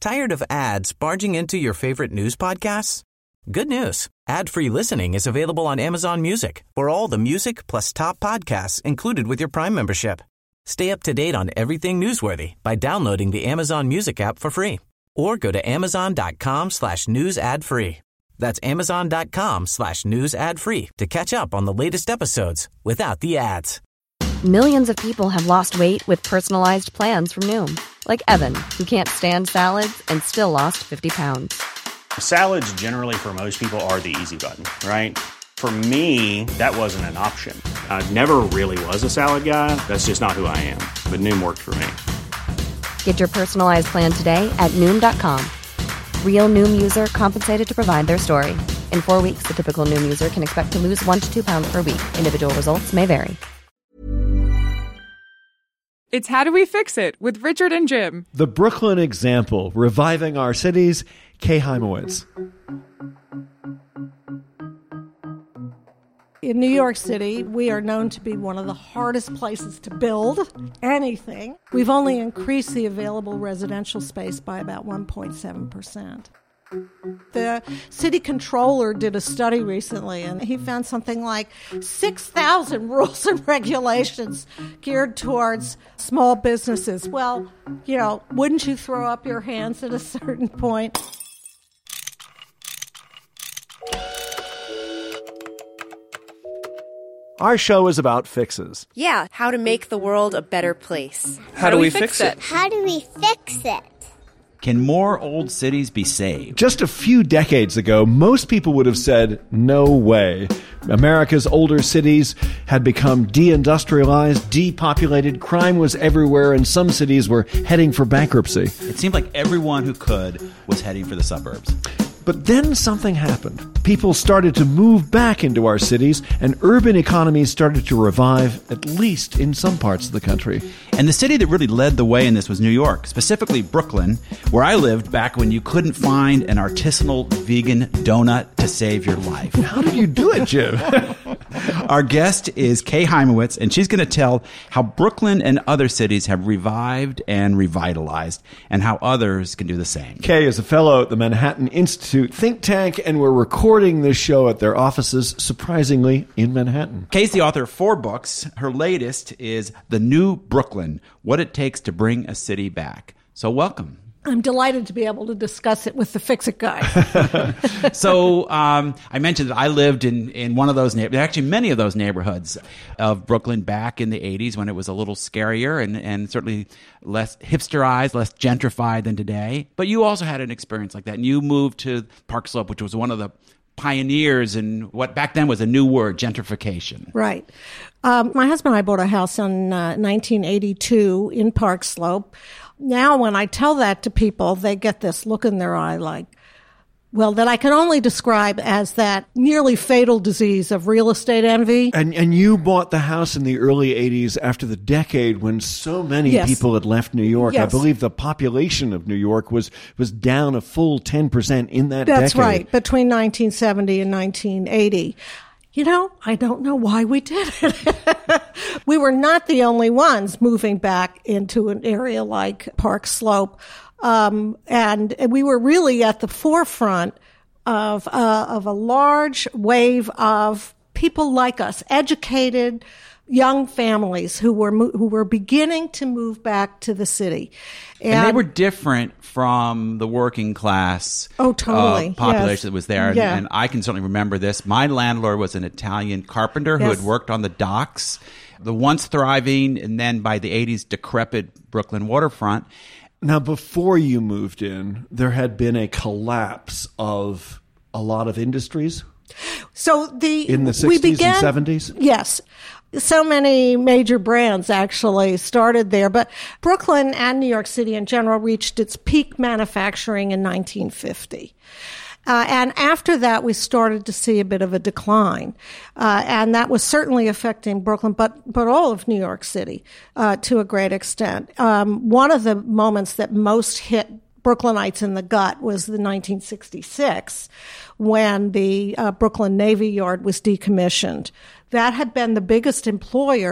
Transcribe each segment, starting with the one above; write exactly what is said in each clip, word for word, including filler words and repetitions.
Tired of ads barging into your favorite news podcasts? Good news. Ad-free listening is available on Amazon Music for all the music plus top podcasts included with your Prime membership. Stay up to date on everything newsworthy by downloading the Amazon Music app for free or go to amazon.com slash news ad free. That's amazon.com slash news ad free to catch up on the latest episodes without the ads. Millions of people have lost weight with personalized plans from Noom. Like Evan, who can't stand salads and still lost fifty pounds. Salads generally for most people are the easy button, right? For me, that wasn't an option. I never really was a salad guy. That's just not who I am. But Noom worked for me. Get your personalized plan today at Noom dot com. Real Noom user compensated to provide their story. In four weeks, the typical Noom user can expect to lose one to two pounds per week. Individual results may vary. It's How Do We Fix It with Richard and Jim. The Brooklyn example, reviving our cities, Kay Hymowitz. In New York City, we are known to be one of the hardest places to build anything. We've only increased the available residential space by about one point seven percent. The city controller did a study recently, and he found something like six thousand rules and regulations geared towards small businesses. Well, you know, wouldn't you throw up your hands at a certain point? Our show is about fixes. Yeah, how to make the world a better place. How, how do we, we fix, fix it? it? How do we fix it? Can more old cities be saved? Just a few decades ago, most people would have said, no way. America's older cities had become deindustrialized, depopulated, crime was everywhere, and some cities were heading for bankruptcy. It seemed like everyone who could was heading for the suburbs. But then something happened. People started to move back into our cities, and urban economies started to revive, at least in some parts of the country. And the city that really led the way in this was New York, specifically Brooklyn, where I lived back when you couldn't find an artisanal vegan donut to save your life. How did you do it, Jim? Our guest is Kay Hymowitz, and she's going to tell how Brooklyn and other cities have revived and revitalized, and how others can do the same. Kay is a fellow at the Manhattan Institute think tank, and we're recording this show at their offices, surprisingly, in Manhattan. Kay's the author of four books. Her latest is The New Brooklyn, What It Takes to Bring a City Back. So welcome. I'm delighted to be able to discuss it with the Fix-It guy. So um, I mentioned that I lived in, in one of those neighborhoods, actually many of those neighborhoods of Brooklyn back in the eighties when it was a little scarier and, and certainly less hipsterized, less gentrified than today. But you also had an experience like that, and you moved to Park Slope, which was one of the pioneers in what back then was a new word, gentrification. Right. Um, my husband and I bought a house in uh, nineteen eighty-two in Park Slope. Now, when I tell that to people, they get this look in their eye like, well, that I can only describe as that nearly fatal disease of real estate envy. And and you bought the house in the early eighties after the decade when so many yes. people had left New York. Yes. I believe the population of New York was, was down a full ten percent in that That's decade. That's right, between nineteen seventy and nineteen eighty. You know, I don't know why we did it. We were not the only ones moving back into an area like Park Slope. Um, and we were really at the forefront of, uh, of a large wave of people like us, educated young families who were, mo- who were beginning to move back to the city. And, and they were different from the working class oh, totally. uh, population yes. that was there. And, yeah. and I can certainly remember this. My landlord was an Italian carpenter who yes. had worked on the docks, the once thriving and then by the eighties decrepit Brooklyn waterfront. Now, before you moved in, there had been a collapse of a lot of industries. So the in the we sixties began, and seventies? Yes. So many major brands actually started there, but Brooklyn and New York City in general reached its peak manufacturing in nineteen fifty. Uh, and after that, we started to see a bit of a decline. Uh, and that was certainly affecting Brooklyn, but, but all of New York City, uh, to a great extent. Um, one of the moments that most hit Brooklynites in the gut was the nineteen sixty-six, when the uh, Brooklyn Navy Yard was decommissioned. That had been the biggest employer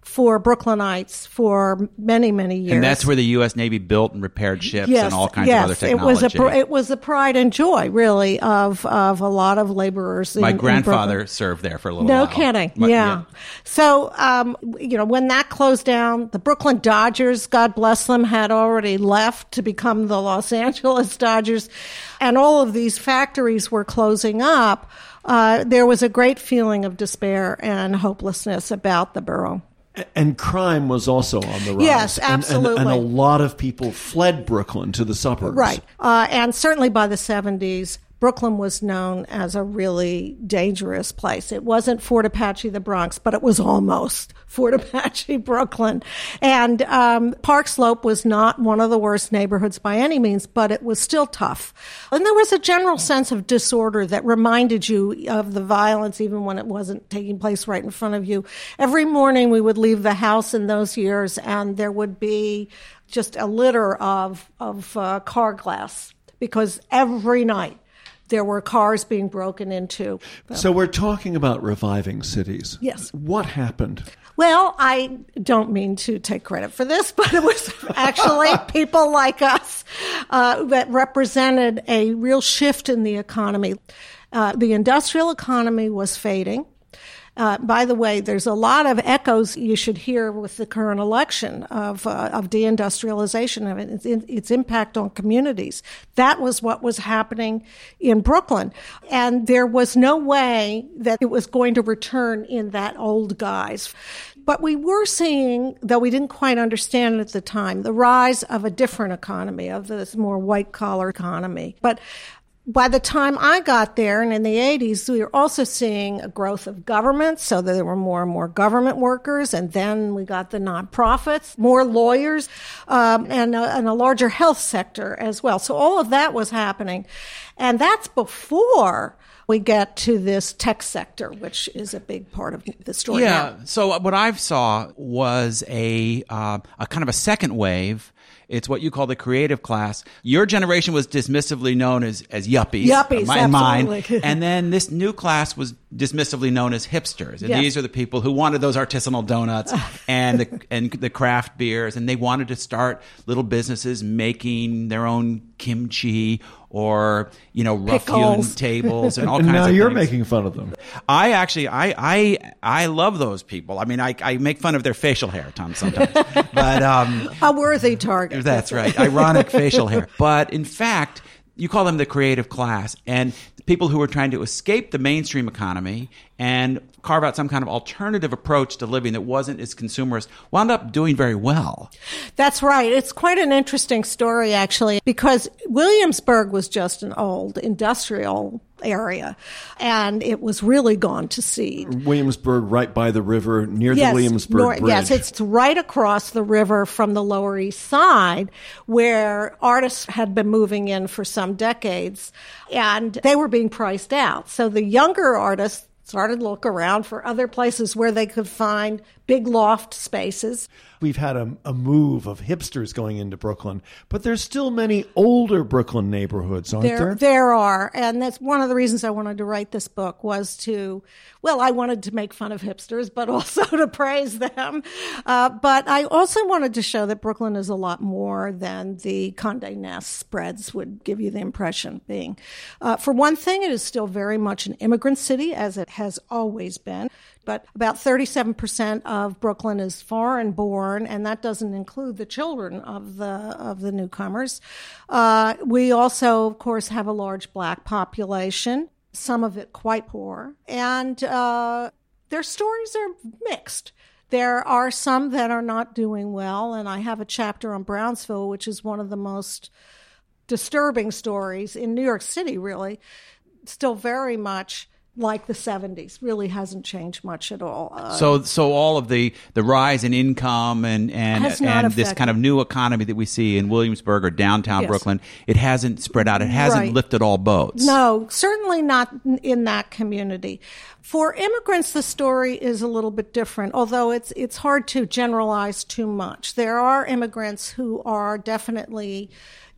for Brooklynites for many, many years. And that's where the U S Navy built and repaired ships yes, and all kinds yes, of other technology. It was, a, it was the pride and joy, really, of, of a lot of laborers. My in, grandfather in served there for a little no while. No kidding. My, yeah. yeah. So, um, you know, when that closed down, the Brooklyn Dodgers, God bless them, had already left to become the Los Angeles Dodgers. And all of these factories were closing up. Uh, there was a great feeling of despair and hopelessness about the borough. And crime was also on the rise. Yes, absolutely. And, and, and a lot of people fled Brooklyn to the suburbs. Right. Uh, and certainly by the seventies, Brooklyn was known as a really dangerous place. It wasn't Fort Apache, the Bronx, but it was almost Fort Apache, Brooklyn. And um, Park Slope was not one of the worst neighborhoods by any means, but it was still tough. And there was a general sense of disorder that reminded you of the violence, even when it wasn't taking place right in front of you. Every morning we would leave the house in those years, and there would be just a litter of, of uh, car glass, because every night there were cars being broken into. So we're talking about reviving cities. Yes. What happened? Well, I don't mean to take credit for this, but it was actually people like us uh, that represented a real shift in the economy. Uh, the industrial economy was fading. Uh, by the way, there's a lot of echoes you should hear with the current election of uh, of deindustrialization and its, its impact on communities. That was what was happening in Brooklyn. And there was no way that it was going to return in that old guise. But we were seeing, though we didn't quite understand it at the time, the rise of a different economy, of this more white-collar economy. But by the time I got there, and in the eighties, we were also seeing a growth of government, so that there were more and more government workers, and then we got the nonprofits, more lawyers, um, and, a, and a larger health sector as well. So all of that was happening. And that's before we get to this tech sector, which is a big part of the story Yeah. now. So what I saw was a uh, a kind of a second wave. It's what you call the creative class. Your generation was dismissively known as, as yuppies. Yuppies, in mine. absolutely. And then this new class was dismissively known as hipsters. And Yes. these are the people who wanted those artisanal donuts and the and the craft beers, and they wanted to start little businesses making their own kimchi or, you know, rough-hewn Pickles. tables and all And kinds now of you're things. making fun of them. I actually, I, I, I love those people. I mean, I, I make fun of their facial hair, Tom, sometimes, but um, A worthy target. that's right, ironic facial hair. But in fact, you call them the creative class, and the people who were trying to escape the mainstream economy and carve out some kind of alternative approach to living that wasn't as consumerist wound up doing very well. That's right. It's quite an interesting story, actually, because Williamsburg was just an old industrial area, and it was really gone to seed. Williamsburg, right by the river, near Yes, the Williamsburg nor- Bridge. Yes, it's right across the river from the Lower East Side, where artists had been moving in for some decades, and they were being priced out. So the younger artists started to look around for other places where they could find big loft spaces. We've had a, a move of hipsters going into Brooklyn, but there's still many older Brooklyn neighborhoods, aren't There, there? there are, and that's one of the reasons I wanted to write this book was to, well, I wanted to make fun of hipsters, but also to praise them. Uh, but I also wanted to show that Brooklyn is a lot more than the Condé Nast spreads would give you the impression being. Uh, for one thing, it is still very much an immigrant city, as it has always been. But about thirty-seven percent of Brooklyn is foreign born, and that doesn't include the children of the of the newcomers. Uh, we also, of course, have a large black population, some of it quite poor, and uh, their stories are mixed. There are some that are not doing well, and I have a chapter on Brownsville, which is one of the most disturbing stories in New York City, really, still very much like the seventies, really hasn't changed much at all. Uh, So, so all of the, the rise in income and and, Has not and this affected- kind of new economy that we see in Williamsburg or downtown Yes. Brooklyn, it hasn't spread out. It hasn't Right. lifted all boats. No, certainly not in- in that community. For immigrants, the story is a little bit different, although it's it's hard to generalize too much. There are immigrants who are definitely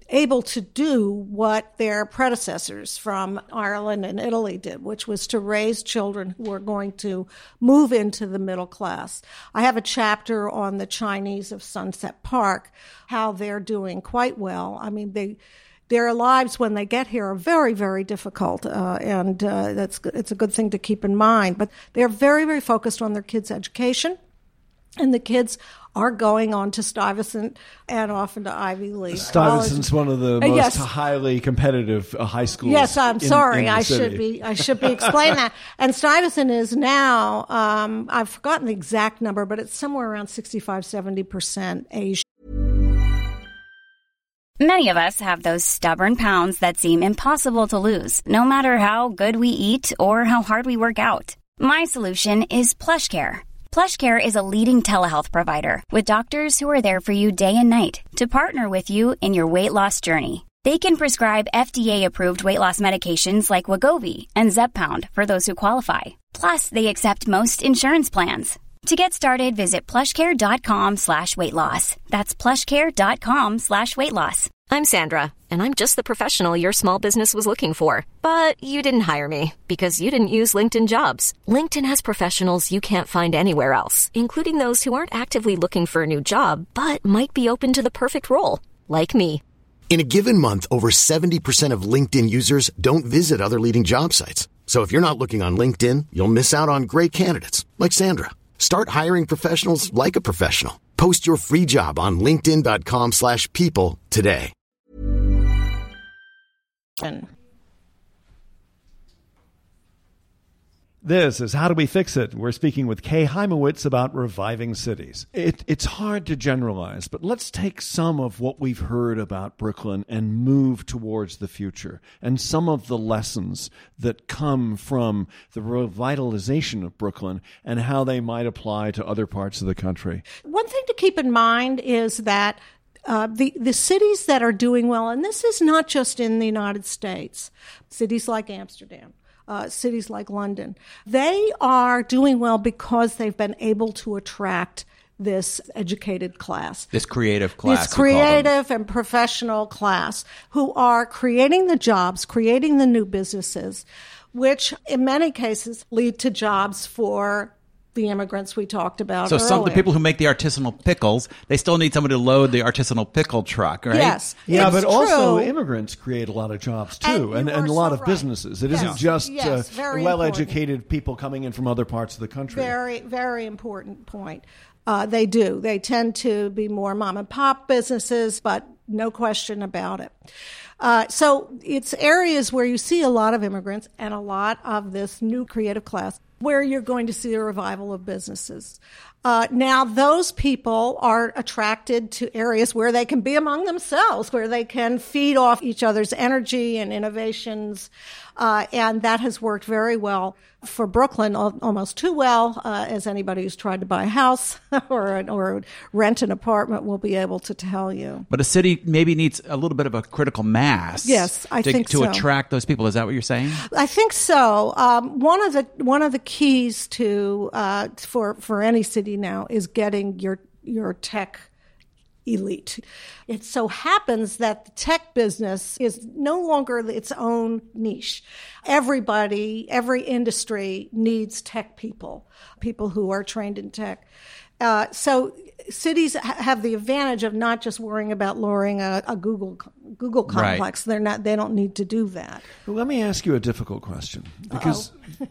able to do what their predecessors from Ireland and Italy did, which was to raise children who were going to move into the middle class. I have a chapter on the Chinese of Sunset Park, how they're doing quite well. I mean, they their lives when they get here are very, very difficult, uh, and uh, that's it's a good thing to keep in mind. But they're very, very focused on their kids' education, and the kids are going on to Stuyvesant and often to Ivy League. Stuyvesant's one of the Uh, most yes. highly competitive uh, high schools. Yes, I'm in- sorry. in the I city. should be. I should be explaining that. And Stuyvesant is now. Um, I've forgotten the exact number, but it's somewhere around sixty-five, seventy percent Asian. Many of us have those stubborn pounds that seem impossible to lose, no matter how good we eat or how hard we work out. My solution is PlushCare. PlushCare is a leading telehealth provider with doctors who are there for you day and night to partner with you in your weight loss journey. They can prescribe F D A-approved weight loss medications like Wegovy and Zepbound for those who qualify. Plus, they accept most insurance plans. To get started, visit plushcare.com slash weight loss. That's plushcare.com slash weight loss. I'm Sandra, and I'm just the professional your small business was looking for. But you didn't hire me because you didn't use LinkedIn Jobs. LinkedIn has professionals you can't find anywhere else, including those who aren't actively looking for a new job, but might be open to the perfect role, like me. In a given month, over seventy percent of LinkedIn users don't visit other leading job sites. So if you're not looking on LinkedIn, you'll miss out on great candidates like Sandra. Start hiring professionals like a professional. Post your free job on linkedin.com slash people today. This is How Do We Fix It? We're speaking with Kay Heimowitz about reviving cities. It, it's hard to generalize, but let's take some of what we've heard about Brooklyn and move towards the future and some of the lessons that come from the revitalization of Brooklyn and how they might apply to other parts of the country. One thing to keep in mind is that Uh, the, the cities that are doing well, and this is not just in the United States, cities like Amsterdam, uh, cities like London, they are doing well because they've been able to attract this educated class. This creative class. This creative and professional class who are creating the jobs, creating the new businesses, which in many cases lead to jobs for the immigrants we talked about So earlier. some of the people who make the artisanal pickles, they still need somebody to load the artisanal pickle truck, right? Yes. Yeah, it's but also true. immigrants create a lot of jobs too, And and, you and, are a lot so of right. businesses. It Yes. isn't just Yes, uh, very well-educated people coming in from other parts of the country. Very, very important point. Uh, they do. They tend to be more mom and pop businesses, but no question about it. Uh, so it's areas where you see a lot of immigrants and a lot of this new creative class where you're going to see a revival of businesses. Uh, now, those people are attracted to areas where they can be among themselves, where they can feed off each other's energy and innovations. Uh, and that has worked very well for Brooklyn, al- almost too well, uh, as anybody who's tried to buy a house or, an, or rent an apartment will be able to tell you. But a city maybe needs a little bit of a critical mass. Yes, I to, think to so. attract those people. Is that what you're saying? I think so. Um, one of the one of the keys to uh, for for any city now is getting your your tech elite. It so happens that the tech business is no longer its own niche. Everybody, every industry needs tech people, people who are trained in tech. Uh, so cities ha- have the advantage of not just worrying about luring a, a Google Google complex. Right. They're not. They don't need to do that. Well, let me ask you a difficult question, because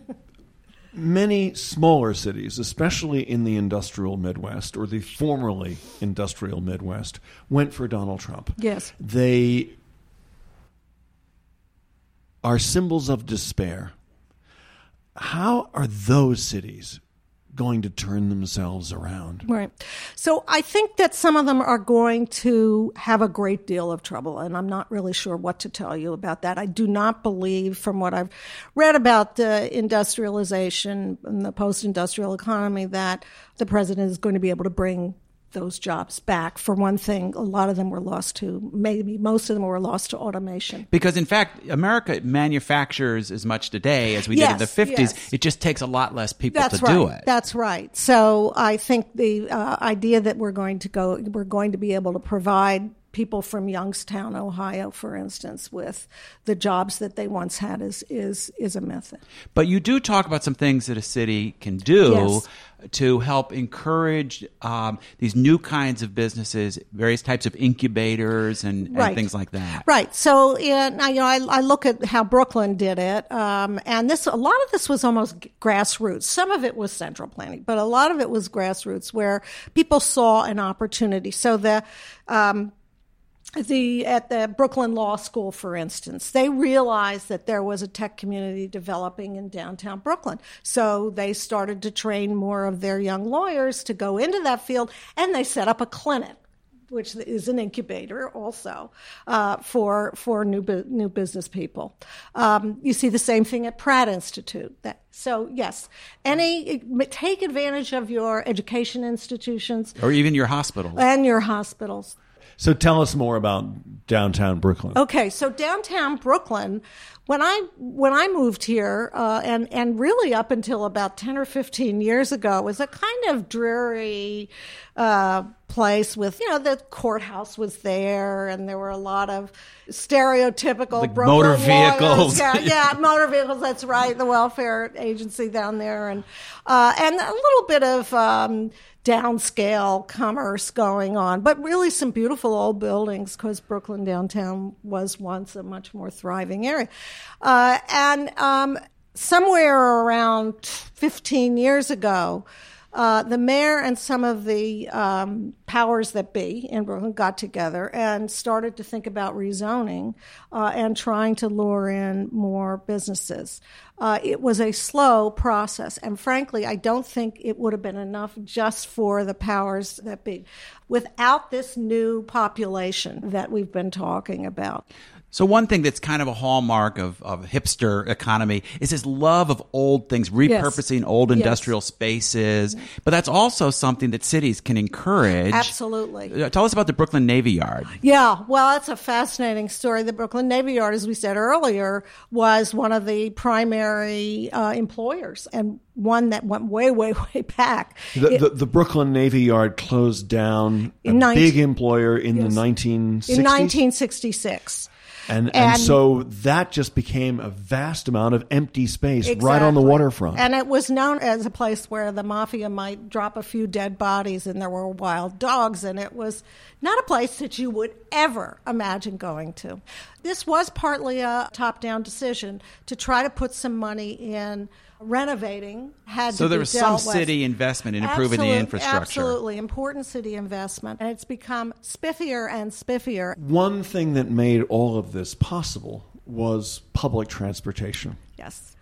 many smaller cities, especially in the industrial Midwest or the formerly industrial Midwest, went for Donald Trump. Yes. They are symbols of despair. How are those cities going to turn themselves around? Right. So I think that some of them are going to have a great deal of trouble, and I'm not really sure what to tell you about that. I do not believe, from what I've read about uh, industrialization and the post-industrial economy, that the president is going to be able to bring those jobs back. For one thing, a lot of them were lost to, maybe most of them were lost to automation. Because, in fact, America manufactures as much today as we Yes, did in the fifties. yes. It just takes a lot less people That's to right. do it. That's right. So I think the uh, idea that we're going to go, we're going to be able to provide people from Youngstown, Ohio, for instance, with the jobs that they once had is is is a myth. But you do talk about some things that a city can do Yes. to help encourage um, these new kinds of businesses, various types of incubators and, and Right. things like that. Right. So, yeah, now, you know, I, I look at how Brooklyn did it, um, and this a lot of this was almost g- grassroots. Some of it was central planning, but a lot of it was grassroots, where people saw an opportunity. So the um, The at the Brooklyn Law School, for instance, they realized that there was a tech community developing in downtown Brooklyn. So they started to train more of their young lawyers to go into that field, and they set up a clinic, which is an incubator also uh, for for new bu- new business people. Um, you see the same thing at Pratt Institute. That, so yes, any take advantage of your education institutions Or even your hospitals. and your hospitals. So tell us more about downtown Brooklyn. Okay, so downtown Brooklyn, when I when I moved here, uh, and and really up until about ten or fifteen years ago, it was a kind of dreary uh, place with, you know, the courthouse was there, and there were a lot of stereotypical Like Brooklyn motor lawyers. vehicles. Yeah, yeah, motor vehicles. That's right, the welfare agency down there, and uh, and a little bit of Um, downscale commerce going on, but really some beautiful old buildings, because Brooklyn downtown was once a much more thriving area. Uh, and um, somewhere around fifteen years ago, uh, the mayor and some of the um, powers that be in Brooklyn got together and started to think about rezoning uh, and trying to lure in more businesses. Uh, it was a slow process, and frankly, I don't think it would have been enough just for the powers that be without this new population that we've been talking about. So one thing that's kind of a hallmark of, of hipster economy is this love of old things, repurposing Yes. old Yes. industrial spaces. But that's also something that cities can encourage. Absolutely. Uh, Tell us about the Brooklyn Navy Yard. Yeah, well, that's a fascinating story. The Brooklyn Navy Yard, as we said earlier, was one of the primary uh, employers, and one that went way, way, way back. The, It- the, the Brooklyn Navy Yard closed down, a In nineteen big employer in the Yes. nineteen sixties. in nineteen sixty-six. And, and And- so that just became a vast amount of empty space right on the Exactly. waterfront. And it was known as a place where the mafia might drop a few dead bodies, and there were wild dogs, and it was not a place that you would ever imagine going to. This was partly a top-down decision to try to put some money in renovating. Had So to there be was some dealt with. city investment in improving the Absolute- infrastructure. Absolutely. Important city investment. And it's become spiffier and spiffier. One thing that made all of this possible was public transportation. Yes.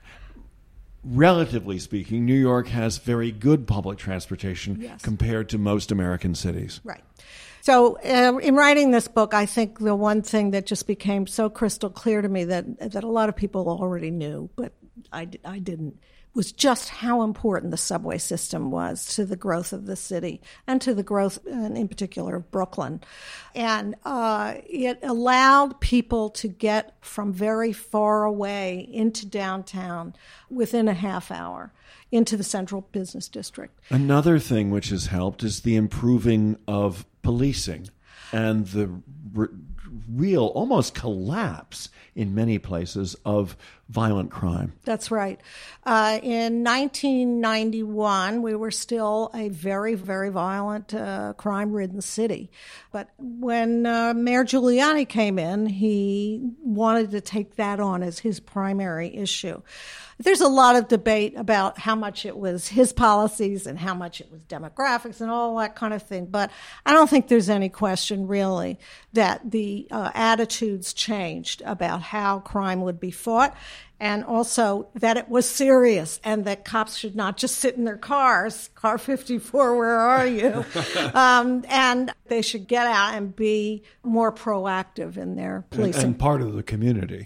Relatively speaking, New York has very good public transportation Yes. compared to most American cities. Right. So uh, in writing this book, I think the one thing that just became so crystal clear to me that that a lot of people already knew, but I, I didn't, was just how important the subway system was to the growth of the city and to the growth, and in particular, of Brooklyn. And uh, it allowed people to get from very far away into downtown within a half hour, into the central business district. Another thing which has helped is the improving of policing and the r- real, almost collapse in many places of violent crime. That's right. Uh, in nineteen ninety-one, we were still a very, very violent, uh, crime-ridden city. But when uh, Mayor Giuliani came in, he wanted to take that on as his primary issue. There's a lot of debate about how much it was his policies and how much it was demographics and all that kind of thing. But I don't think there's any question, really, that the uh, attitudes changed about how crime would be fought, and also that it was serious and that cops should not just sit in their cars, car fifty-four, where are you? um, and they should get out and be more proactive in their policing. And, and part of the community.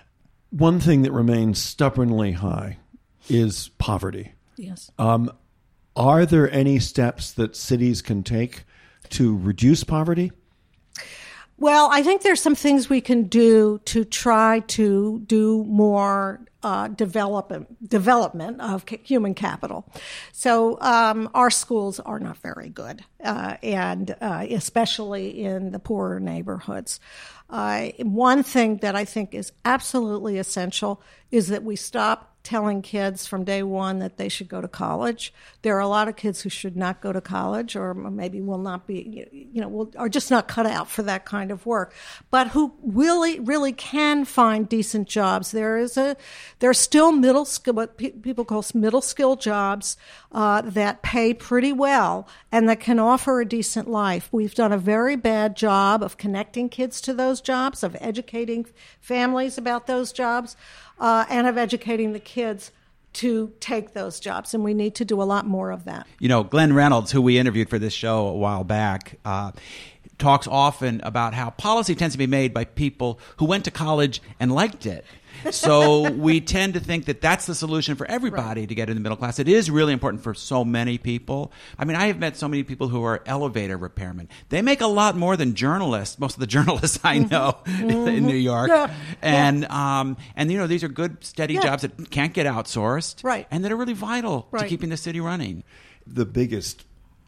One thing that remains stubbornly high is poverty. Yes. Um, are there any steps that cities can take to reduce poverty? Well, I think there's some things we can do to try to do more uh, development development of ca- human capital. So um, our schools are not very good, uh, and uh, especially in the poorer neighborhoods. Uh, one thing that I think is absolutely essential is that we stop telling kids from day one that they should go to college. There are a lot of kids who should not go to college, or maybe will not be, you know, will, are just not cut out for that kind of work, but who really, really can find decent jobs. There is a, there are still middle skill, what pe- people call middle skill jobs uh, that pay pretty well and that can offer a decent life. We've done a very bad job of connecting kids to those jobs, of educating families about those jobs. Uh, and of educating the kids to take those jobs. And we need to do a lot more of that. You know, Glenn Reynolds, who we interviewed for this show a while back, uh, talks often about how policy tends to be made by people who went to college and liked it. So we tend to think that that's the solution for everybody right. to get in the middle class. It is really important for so many people. I mean, I have met so many people who are elevator repairmen. They make a lot more than journalists, most of the journalists I know mm-hmm. in New York. Yeah. And, yeah. Um, and, you know, these are good, steady yeah. jobs that can't get outsourced right. and that are really vital right. to keeping the city running. The biggest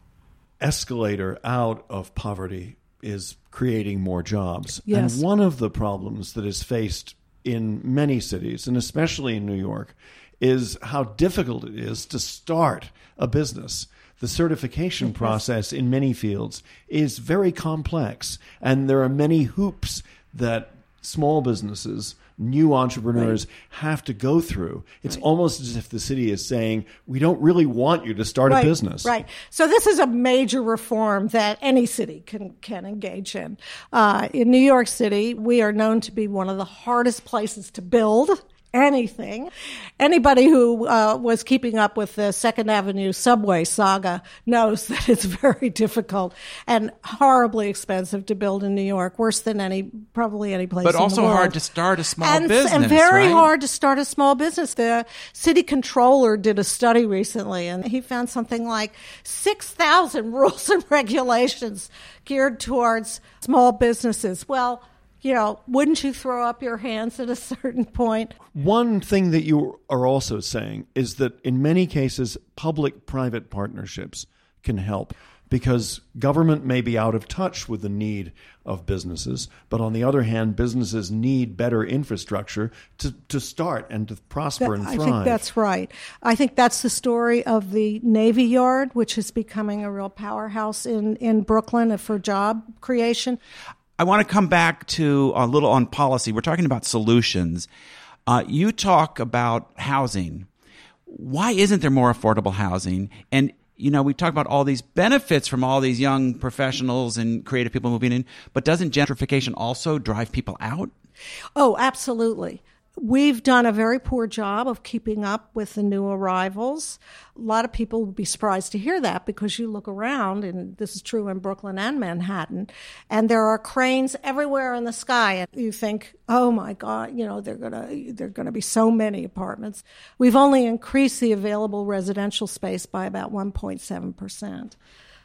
escalator out of poverty is creating more jobs. Yes. And one of the problems that is faced in many cities, and especially in New York, is how difficult it is to start a business. The certification yes. process in many fields is very complex, and there are many hoops that small businesses, new entrepreneurs right. have to go through. It's right. almost as if the city is saying, we don't really want you to start right. a business. Right. So this is a major reform that any city can, can engage in. Uh, in New York City, we are known to be one of the hardest places to build anything. Anybody who uh, was keeping up with the Second Avenue subway saga knows that it's very difficult and horribly expensive to build in New York, worse than any, probably any place in but the world. But also hard to start a small and, business, And very right? hard to start a small business. The city controller did a study recently, and he found something like six thousand rules and regulations geared towards small businesses. Well, you know, wouldn't you throw up your hands at a certain point? One thing that you are also saying is that in many cases, public-private partnerships can help because government may be out of touch with the need of businesses, but on the other hand, businesses need better infrastructure to, to start and to prosper that, and thrive. I think that's right. I think that's the story of the Navy Yard, which is becoming a real powerhouse in, in Brooklyn for job creation. I want to come back to a little on policy. We're talking about solutions. Uh, you talk about housing. Why isn't there more affordable housing? And, you know, we talk about all these benefits from all these young professionals and creative people moving in, but doesn't gentrification also drive people out? Oh, absolutely. We've done a very poor job of keeping up with the new arrivals. A lot of people would be surprised to hear that because you look around, and this is true in Brooklyn and Manhattan, and there are cranes everywhere in the sky, and you think, oh my God, you know, they're gonna they're gonna be so many apartments. We've only increased the available residential space by about one point seven percent.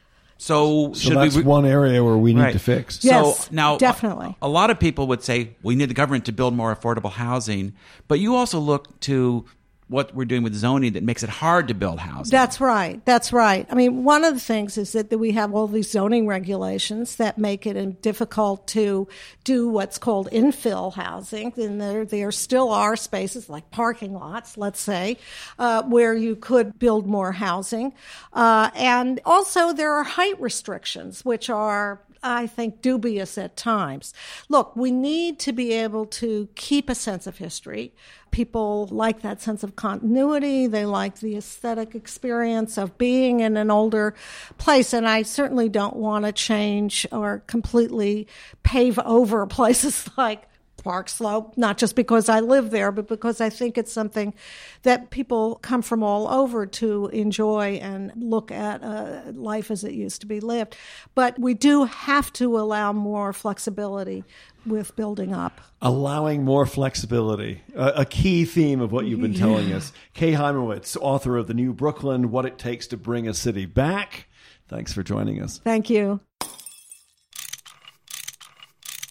So, so should that's we, one area where we need right. to fix. Yes, so now, definitely. A, a lot of people would say we need the government to build more affordable housing, but you also look to what we're doing with zoning that makes it hard to build housing. That's right. That's right. I mean, one of the things is that, that we have all these zoning regulations that make it difficult to do what's called infill housing. And there, there still are spaces like parking lots, let's say, uh, where you could build more housing. Uh, and also there are height restrictions, which are, I think, dubious at times. Look, we need to be able to keep a sense of history. People like that sense of continuity. They like the aesthetic experience of being in an older place. And I certainly don't want to change or completely pave over places like Park Slope, not just because I live there, but because I think it's something that people come from all over to enjoy and look at uh, life as it used to be lived. But we do have to allow more flexibility with building up. Allowing more flexibility, a, a key theme of what you've been telling us. Kay Hymowitz, author of The New Brooklyn, What It Takes to Bring a City Back. Thanks for joining us. Thank you.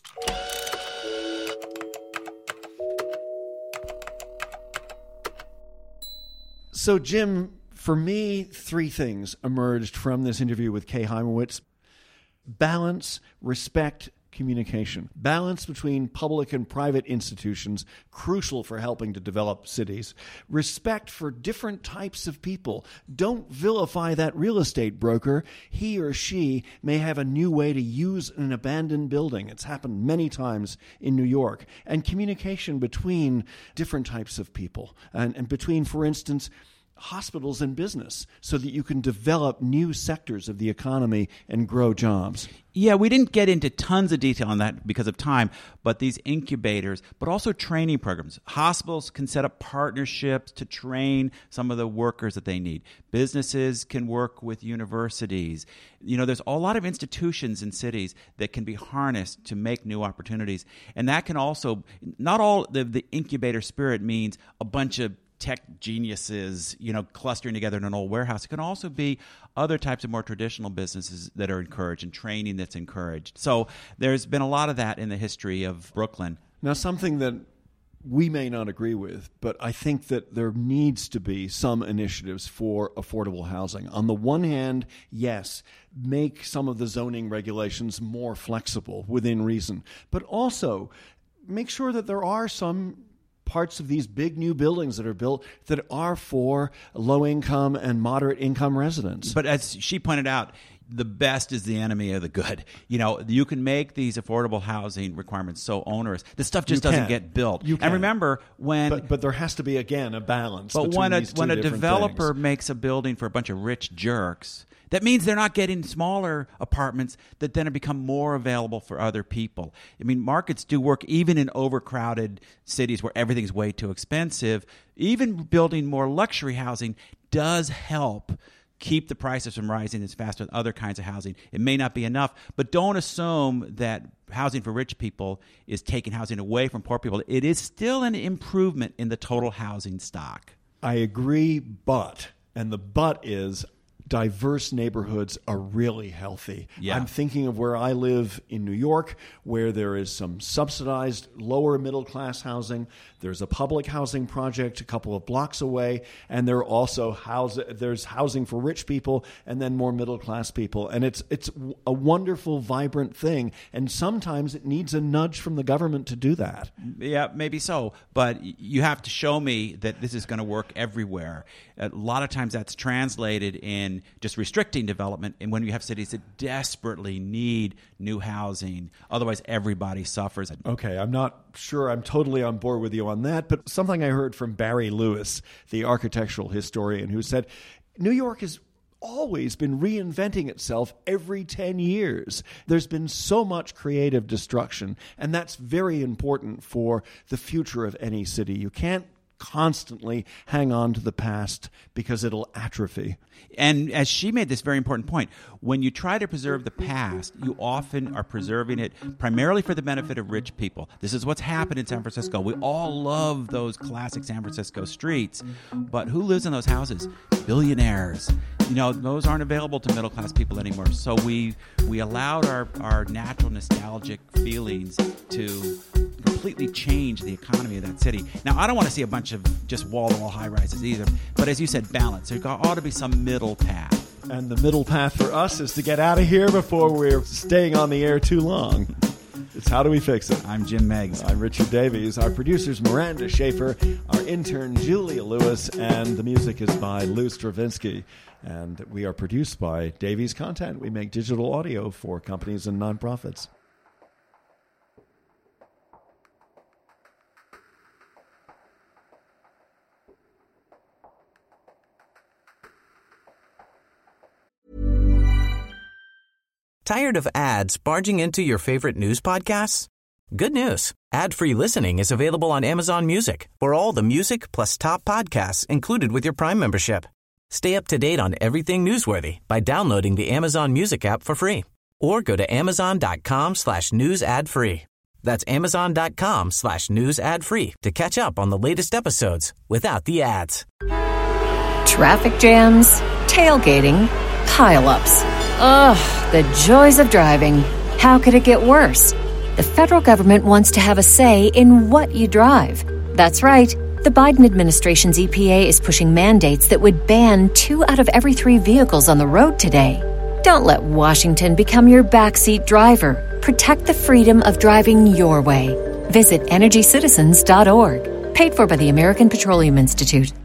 So, Jim, for me, three things emerged from this interview with Kay Hymowitz. Balance, respect, communication. Balance between public and private institutions, crucial for helping to develop cities. Respect for different types of people. Don't vilify that real estate broker. He or she may have a new way to use an abandoned building. It's happened many times in New York. And communication between different types of people. And, and between, for instance, hospitals and business, so that you can develop new sectors of the economy and grow jobs. Yeah, we didn't get into tons of detail on that because of time, but these incubators, but also training programs. Hospitals can set up partnerships to train some of the workers that they need. Businesses can work with universities. You know, there's a lot of institutions in cities that can be harnessed to make new opportunities. And that can also, not all the, the incubator spirit means a bunch of tech geniuses, you know, clustering together in an old warehouse. It can also be other types of more traditional businesses that are encouraged and training that's encouraged. So there's been a lot of that in the history of Brooklyn. Now, something that we may not agree with, but I think that there needs to be some initiatives for affordable housing. On the one hand, yes, make some of the zoning regulations more flexible within reason, but also make sure that there are some parts of these big new buildings that are built that are for low-income and moderate-income residents. But as she pointed out, the best is the enemy of the good. You know, you can make these affordable housing requirements so onerous. This stuff just You doesn't can. get built. You And can. remember, when... But, but there has to be, again, a balance But between when a, these two when a different developer things. makes a building for a bunch of rich jerks, that means they're not getting smaller apartments that then become more available for other people. I mean, markets do work even in overcrowded cities where everything's way too expensive. Even building more luxury housing does help keep the prices from rising as fast as other kinds of housing. It may not be enough, but don't assume that housing for rich people is taking housing away from poor people. It is still an improvement in the total housing stock. I agree, but, and the but is, diverse neighborhoods are really healthy. Yeah. I'm thinking of where I live in New York, where there is some subsidized lower middle class housing. There's a public housing project a couple of blocks away, and there are also house, there's housing for rich people and then more middle class people. And it's it's a wonderful, vibrant thing. And sometimes it needs a nudge from the government to do that. Yeah, maybe so. But you have to show me that this is going to work everywhere. A lot of times that's translated in just restricting development, and when you have cities that desperately need new housing, otherwise everybody suffers. Okay, I'm not sure I'm totally on board with you on that, but something I heard from Barry Lewis, the architectural historian, who said, New York has always been reinventing itself every ten years. There's been so much creative destruction, and that's very important for the future of any city. You can't constantly hang on to the past because it'll atrophy. And as she made this very important point, when you try to preserve the past, you often are preserving it primarily for the benefit of rich people. This is what's happened in San Francisco. We all love those classic San Francisco streets, but who lives in those houses? Billionaires. You know, those aren't available to middle-class people anymore. So we we allowed our, our natural nostalgic feelings to completely change the economy of that city. Now, I don't want to see a bunch of just wall-to-wall high-rises either, but as you said, balance. There ought to be some middle path. And the middle path for us is to get out of here before we're staying on the air too long. It's How Do We Fix It? I'm Jim Meigs. I'm Richard Davies. Our producer's Miranda Schaefer. Our intern, Julia Lewis. And the music is by Lou Stravinsky. And we are produced by Davies Content. We make digital audio for companies and nonprofits. Tired of ads barging into your favorite news podcasts? Good news. Ad-free listening is available on Amazon Music for all the music plus top podcasts included with your Prime membership. Stay up to date on everything newsworthy by downloading the Amazon Music app for free or go to amazon.com slash news ad free. That's amazon.com slash news ad free to catch up on the latest episodes without the ads. Traffic jams, tailgating, pile-ups. Ugh, the joys of driving. How could it get worse? The federal government wants to have a say in what you drive. That's right. The Biden administration's E P A is pushing mandates that would ban two out of every three vehicles on the road today. Don't let Washington become your backseat driver. Protect the freedom of driving your way. Visit energy citizens dot org. Paid for by the American Petroleum Institute.